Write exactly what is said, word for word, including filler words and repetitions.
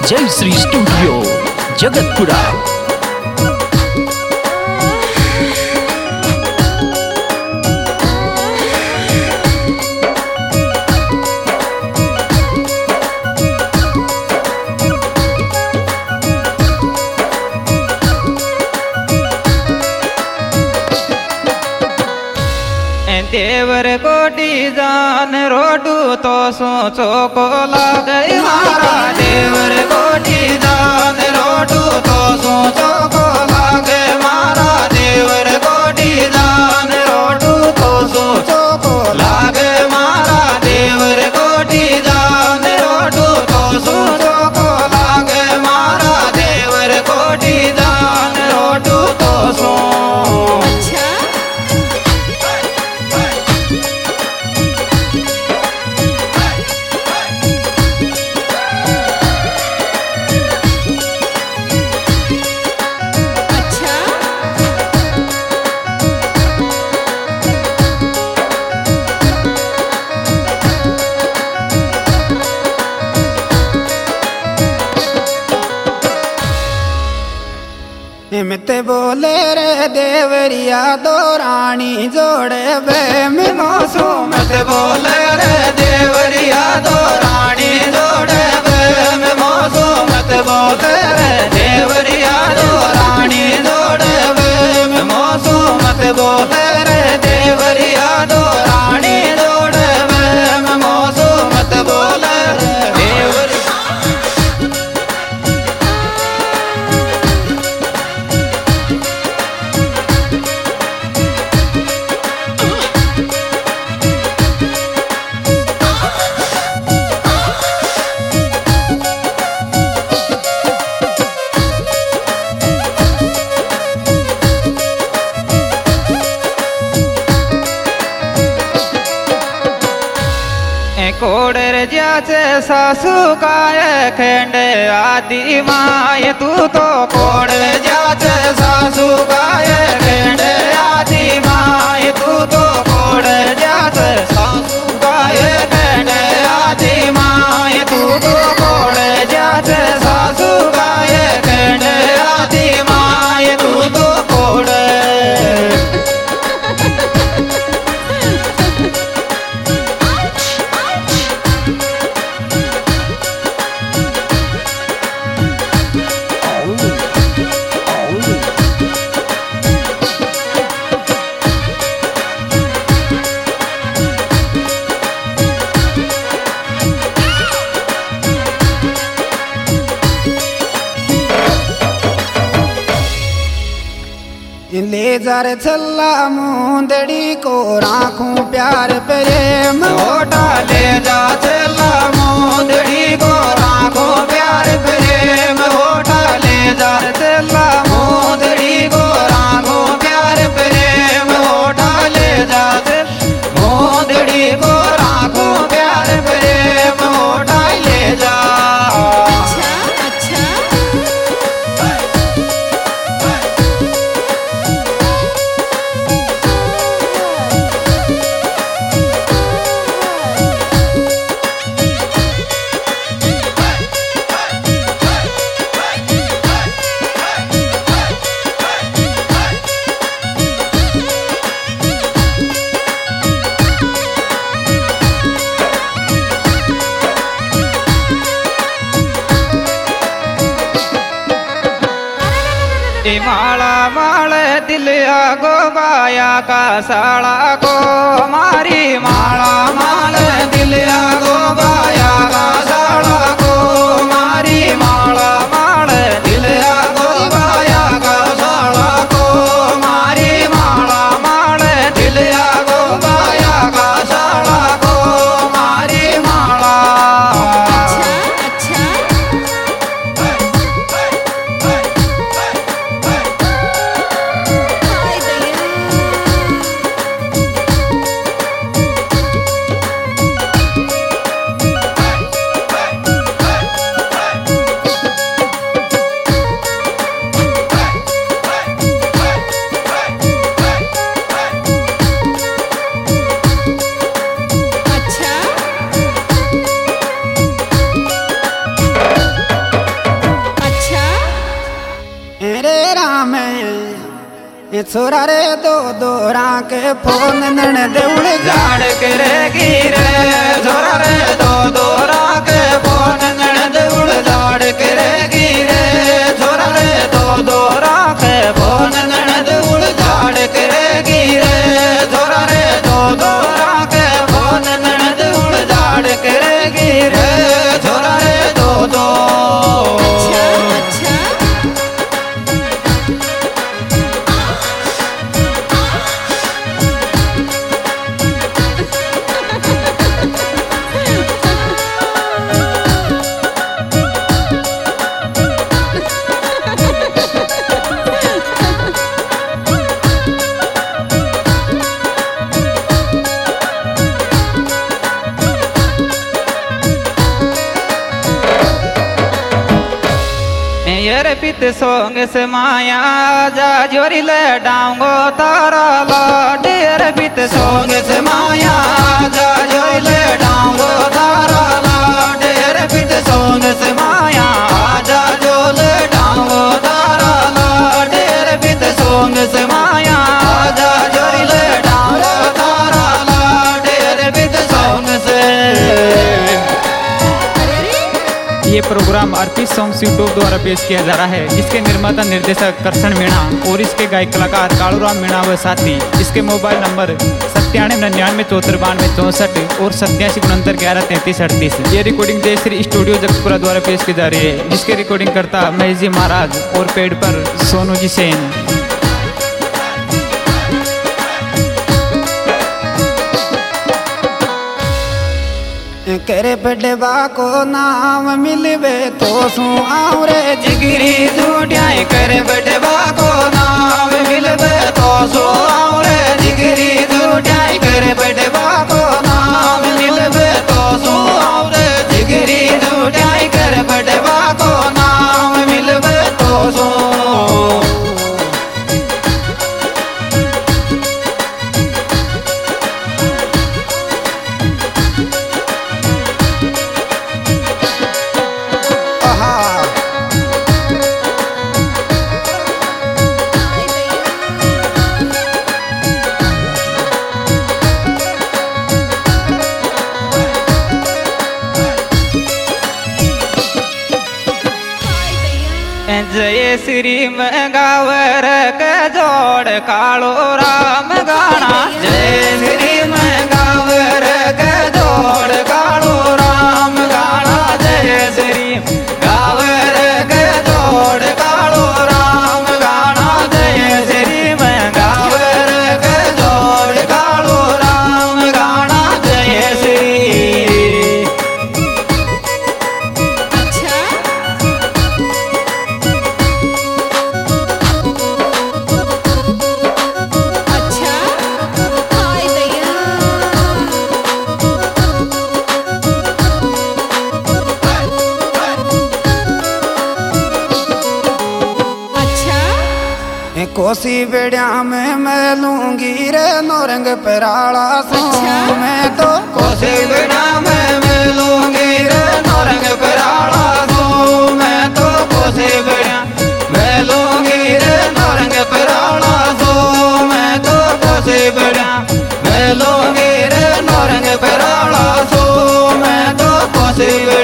जय श्री स्टूडियो जगतपुरा। देवर कोटी जान रोडू तो सोचो को लागे मारा। देवर कोटी जान रोडू तो सोचो को लागे मारा। देवर कोटी जान रोडू तो सोचो को लागे मारा। देवर कोटी जान रोडू तो सोचो को लागे मारा। देवर कोटी जान रोडू तो सो हिमते बोले रे देवरिया दो रानी जोड़े बे में मौसू। मत बोले रे देवरिया दो रानी जोड़े बे में मौसू। मत बोले रे देवरिया दो रानी जोड़े बे में मौसू। मत बोले रे देवरिया दो रानी जोड़े बे में मौसू। मत बोले रे देवरिया कोडर ज्याचे सासू काय खेंडे आदि माय तू तो। कोडर ज्याचे सासू काय खेंडे आदि माय तू तो। कोडर ज्याचे सासू काय खेंडे आदि माय तू तो। कोडर ज्याचे सासू काय खेंडे आदि माय तू तो। कोडर ले जार छल्ला मुंदड़ी को राखूं प्यार प्रेम होटा। ले जा छल्ला मुंदड़ी को राखूं प्यार प्रेम होटा। ले जा छल्ला मुंदड़ी को राखूं प्यार प्रेम होटा। ले जा मुंदड़ी को राखूं प्यार प्रेम होटा। ले जा माला माले दिलिया गो बाया का साड़ा को मारी। माला माले दिलिया गो बाया का साड़ा को मारी। माला माले दिलिया गो बाया का साड़ा को मारी। माला माले दिलिया गो बाया का साड़ा को मारी। माला छोरा रे दो दो के फोन नण देउड़ झाड़ करेगी रे छोरा रे दो दो के फोन नण देउड़ झाड़ करेगी रे छोरा रे दो दो के फोन नण देउड़ झाड़ करेगी रे छोरा रे दो दो के फोन नण देउड़ झाड़ करेगी रे छोरा रे दो दो पित सोंग से माया जा जोरी ले डांगो तारा लाडेर पित सोंग से माया जा जोरी ले डांगो तारा लाडेर पित सोंग से माया जा जो ले डांगो तारा लाडेर पित सोंग से माया जा जोरी ले डांगो तारा लाडेर पित सोंग से। ये प्रोग्राम अर्पित सॉन्ग्स यूट्यूब द्वारा पेश किया जा रहा है, जिसके निर्माता निर्देशक करसन मीणा और इसके गायक कलाकार कालूराम मीणा व साथी। इसके मोबाइल नंबर सत्तानवे निन्यानवे चौहत्तर बानवे चौसठ और सत्यासी उनहत्तर ग्यारह तैंतीस अड़तीस। ये रिकॉर्डिंग जय श्री स्टूडियो जगतपुरा द्वारा पेश की जा रही है, जिसके रिकॉर्डिंग करता महेश जी महाराज और पेड़ पर सोनू जी सेन। करे बड़वा को नाम मिलवे तो सू आऊ रे जिगरी झूठियाई करे बड़वा को नाम मिलवे तो सू आऊ रे जिगरी झूठियाई करे बड़वा को नाम मिलवे तो सू आऊ रे जिगरी झूठियाई करे बड़वा को नाम मिलवे तो सू। जय श्री मंगावर के जोड़ कालो राम गाना जय श्री मंगावर के जोड़ कालो राम गाना जय श्री गावर के जोड़ कालो राम गाना जय श्री मंगावर के जोड़ कालो राम गाना जय श्री। कोसी बेड़िया में मैं लूंगी रे नौरंग पराला सो मैं तो कोसी बेड़ा में मैं लूंगी रे नौरंग पराला सो मैं तो कोसी बेड़ा मैं लूंगी रे नौरंग पराला सो मैं तो कोसी बेड़ा मैं लूंगी रे नौरंग पराला सो मैं तो कोसी